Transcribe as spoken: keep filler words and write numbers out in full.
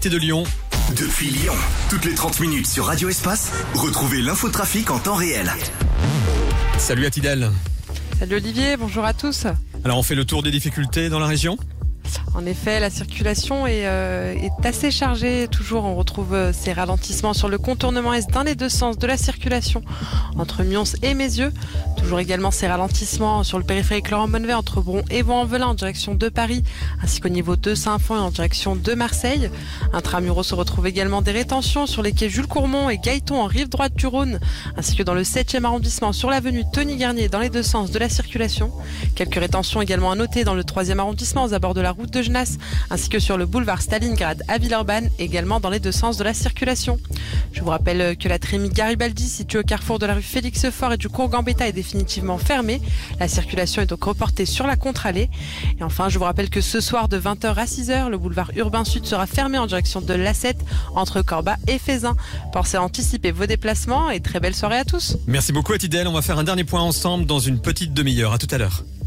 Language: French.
l'actualité de Lyon. Depuis Lyon, toutes les trente minutes sur Radio Espace, retrouvez l'infotrafic en temps réel. Salut Atidel. Salut Olivier, bonjour à tous. Alors on fait le tour des difficultés dans la région ? En effet, la circulation est, euh, est assez chargée. Toujours, on retrouve euh, ces ralentissements sur le contournement est dans les deux sens de la circulation entre Mions et Mézieux. Toujours également ces ralentissements sur le périphérique Laurent-Bonnevay entre Bron et Vaux-en-Velin en direction de Paris, ainsi qu'au niveau de Saint-Fond et en direction de Marseille. Intramuros se retrouve également des rétentions sur les quais Jules Courmont et Gaëton en rive droite du Rhône, ainsi que dans le septième arrondissement sur l'avenue Tony Garnier dans les deux sens de la circulation. Quelques rétentions également à noter dans le troisième arrondissement aux abords de la route de Genasse, ainsi que sur le boulevard Stalingrad à Villeurbanne, également dans les deux sens de la circulation. Je vous rappelle que la trémie Garibaldi, située au carrefour de la rue Félix-Faure et du cours Gambetta, est définitivement fermée. La circulation est donc reportée sur la contre-allée. Et enfin, je vous rappelle que ce soir de vingt heures à six heures, le boulevard Urbain Sud sera fermé en direction de l'A sept entre Corba et Fézin. Pensez à anticiper vos déplacements et très belle soirée à tous. Merci beaucoup Atidel, on va faire un dernier point ensemble dans une petite demi-heure. À tout à l'heure.